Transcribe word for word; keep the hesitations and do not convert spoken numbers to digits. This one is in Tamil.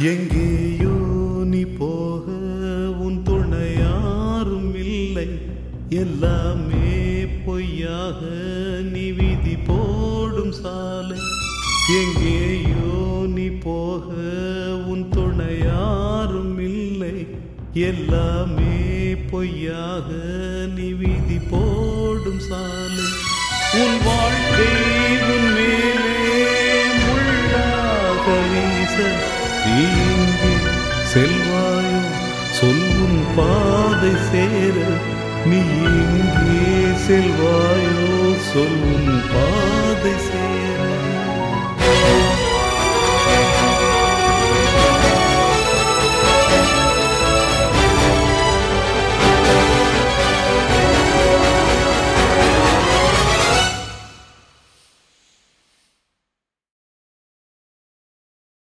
எங்கேயோ நீ போக உன் துணை யாரும் இல்லை, எல்லாமே பொய்யாக நீ விதி போடும் சாலை. எங்கேயோ நீ போக உன் துணை யாரும் இல்லை, எல்லாமே பொய்யாக நீ விதி போடும் சாலை. உன் வாழ்க்கை உன் மேலே முள்ளாக வீச நீ எங்கே செல்வாயோ சொல்லும் பாதை சேர, நீ எங்கே செல்வாயோ சொல்லும் பாதை சேர.